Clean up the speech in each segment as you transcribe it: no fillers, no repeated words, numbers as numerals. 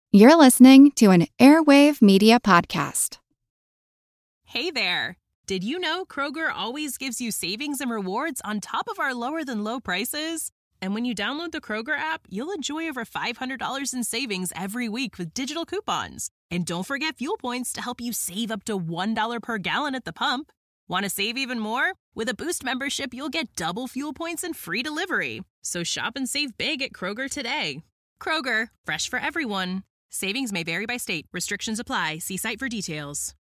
You're listening to an Airwave Media Podcast. Hey there! Did you know Kroger always gives you savings and rewards on top of our lower-than-low prices? And when you download the Kroger app, you'll enjoy over $500 in savings every week with digital coupons. And don't forget fuel points to help you save up to $1 per gallon at the pump. Want to save even more? With a Boost membership, you'll get double fuel points and free delivery. So shop and save big at Kroger today. Kroger, fresh for everyone. Savings may vary by state. Restrictions apply. See site for details.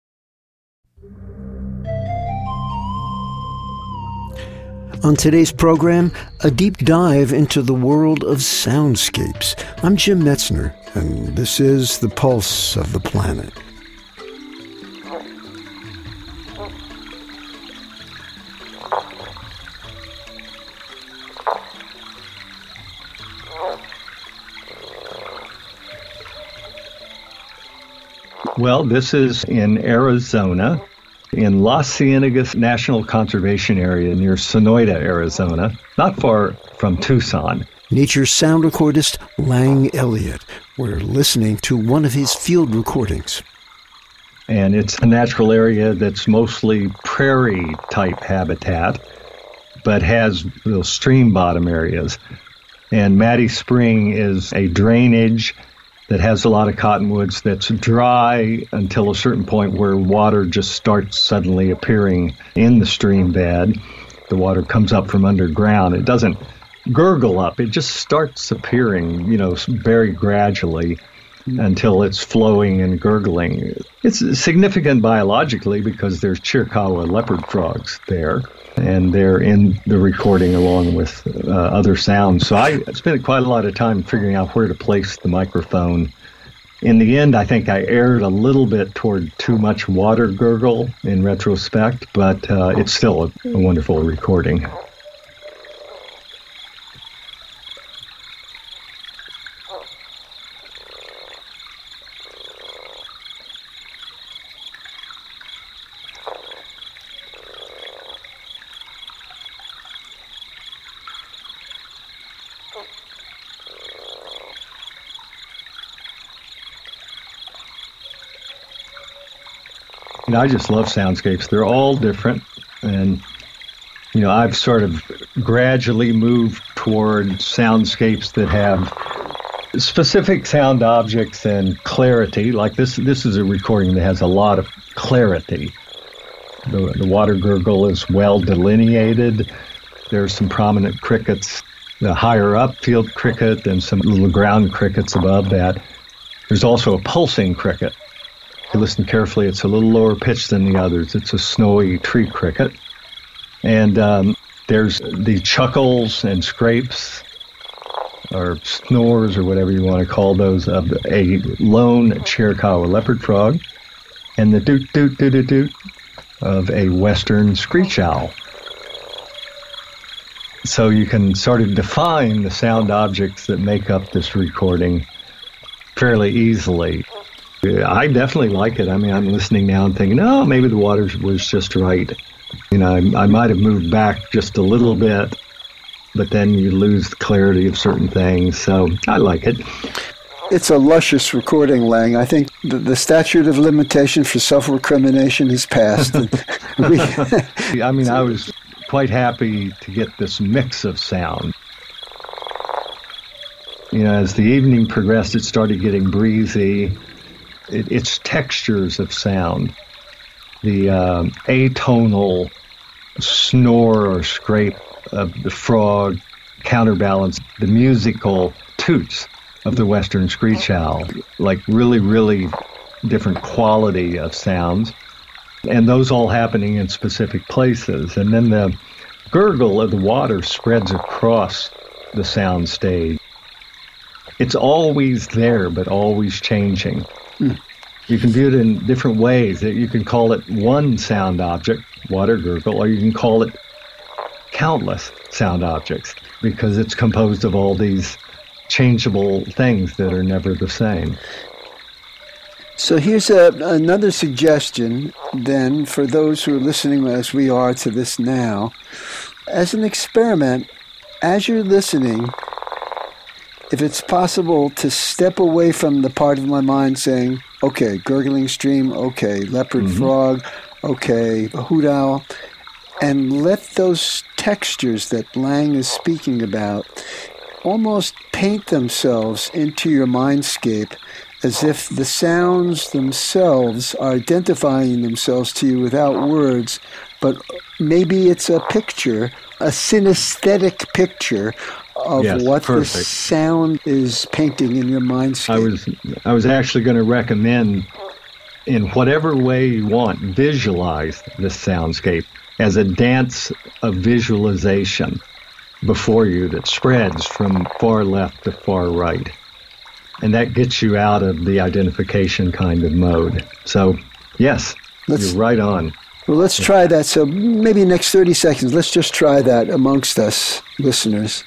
On today's program, a deep dive into the world of soundscapes. I'm Jim Metzner, and this is The Pulse of the Planet. Well, this is in Arizona, in Las Ciénegas National Conservation Area near Sonoyta, Arizona, not far from Tucson. Nature sound recordist Lang Elliott. We're listening to one of his field recordings. And it's a natural area that's mostly prairie-type habitat, but has little stream bottom areas. And Maddie Spring is a drainage that has a lot of cottonwoods that's dry until a certain point where water just starts suddenly appearing in the stream bed. The water comes up from underground. It doesn't gurgle up. It just starts appearing, very gradually until it's flowing and gurgling. It's significant biologically because there's Chiricahua leopard frogs there, and they're in the recording along with other sounds. So I spent quite a lot of time figuring out where to place the microphone. In the end, I think I erred a little bit toward too much water gurgle in retrospect, but it's still a wonderful recording. I just love soundscapes. They're all different. And, I've sort of gradually moved toward soundscapes that have specific sound objects and clarity. Like this is a recording that has a lot of clarity. The water gurgle is well delineated. There's some prominent crickets, the higher up field cricket and some little ground crickets above that. There's also a pulsing cricket. If you listen carefully, it's a little lower pitched than the others. It's a snowy tree cricket. And there's the chuckles and scrapes, or snores, or whatever you want to call those, of a lone Chiricahua leopard frog, and the doot-doot-doot-doot of a western screech owl. So you can sort of define the sound objects that make up this recording fairly easily. I definitely like it. I mean, I'm listening now and thinking, oh, maybe the water was just right. I might have moved back just a little bit, but then you lose the clarity of certain things. So I like it. It's a luscious recording, Lang. I think the statute of limitation for self-recrimination is passed. I was quite happy to get this mix of sound. As the evening progressed, it started getting breezy. It's textures of sound. The atonal snore or scrape of the frog counterbalance the musical toots of the western screech owl, like really, really different quality of sounds, and those all happening in specific places. And then the gurgle of the water spreads across the sound stage. It's always there, but always changing. You can view it in different ways. You can call it one sound object, water gurgle, or you can call it countless sound objects, because it's composed of all these changeable things that are never the same. So here's another suggestion, then, for those who are listening as we are to this now. As an experiment, as you're listening, if it's possible to step away from the part of my mind saying, okay, gurgling stream, okay, leopard frog, okay, a hoot owl, and let those textures that Lang is speaking about almost paint themselves into your mindscape as if the sounds themselves are identifying themselves to you without words, but maybe it's a picture, a synesthetic picture of what the sound is painting in your mindscape. I was actually going to recommend, in whatever way you want, visualize the soundscape as a dance of visualization before you that spreads from far left to far right. And that gets you out of the identification kind of mode. So, yes, you're right on. Well, let's try that. So maybe next 30 seconds, let's just try that amongst us listeners.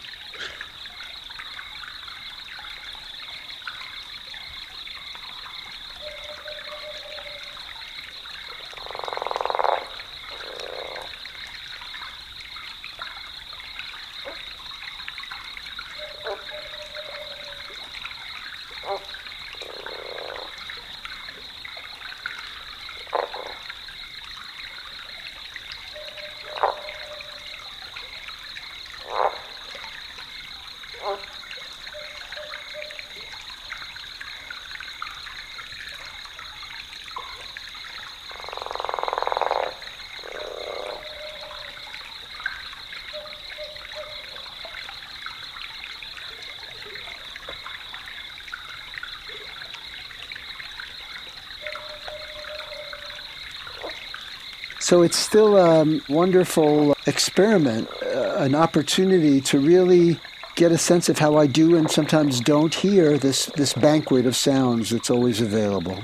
So it's still a wonderful experiment, an opportunity to really get a sense of how I do and sometimes don't hear this banquet of sounds that's always available.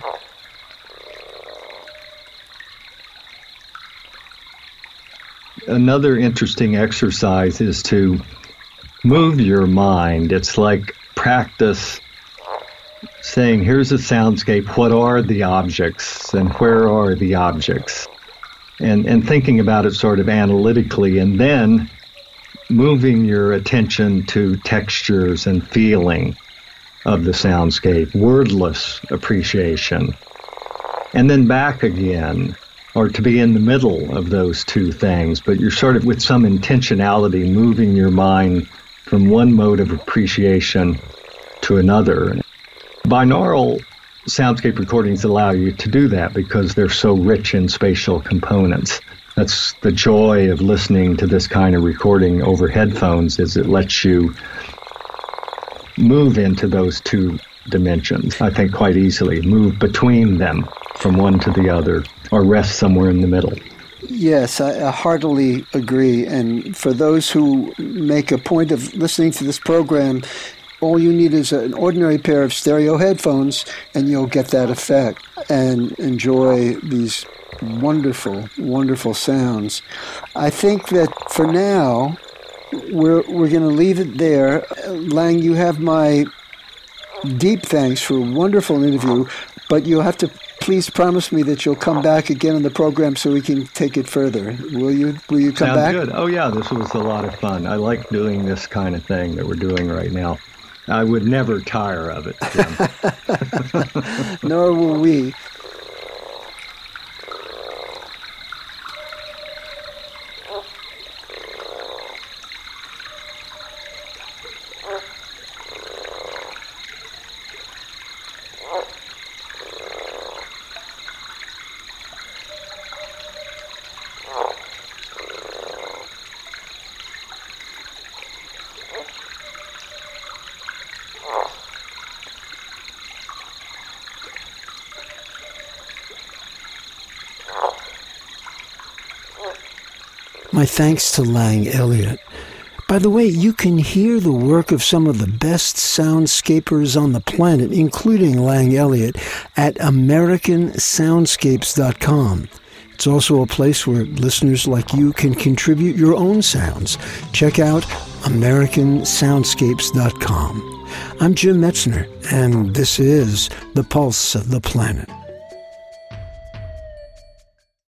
Another interesting exercise is to move your mind. It's like practice saying, here's a soundscape, what are the objects and where are the objects? And thinking about it sort of analytically, and then moving your attention to textures and feeling of the soundscape, wordless appreciation, and then back again, or to be in the middle of those two things, but you're sort of with some intentionality moving your mind from one mode of appreciation to another. Binaural soundscape recordings allow you to do that because they're so rich in spatial components. That's the joy of listening to this kind of recording over headphones, is it lets you move into those two dimensions, I think, quite easily, move between them from one to the other, or rest somewhere in the middle. Yes, I heartily agree. And for those who make a point of listening to this program, all you need is an ordinary pair of stereo headphones, and you'll get that effect and enjoy these wonderful, wonderful sounds. I think that for now, we're going to leave it there. Lang, you have my deep thanks for a wonderful interview, but you'll have to please promise me that you'll come back again on the program so we can take it further. Will you come back? Sounds good. Oh, yeah, this was a lot of fun. I like doing this kind of thing that we're doing right now. I would never tire of it, Jim. Nor will we. My thanks to Lang Elliott. By the way, you can hear the work of some of the best soundscapers on the planet, including Lang Elliott, at AmericanSoundscapes.com. It's also a place where listeners like you can contribute your own sounds. Check out AmericanSoundscapes.com. I'm Jim Metzner, and this is The Pulse of the Planet.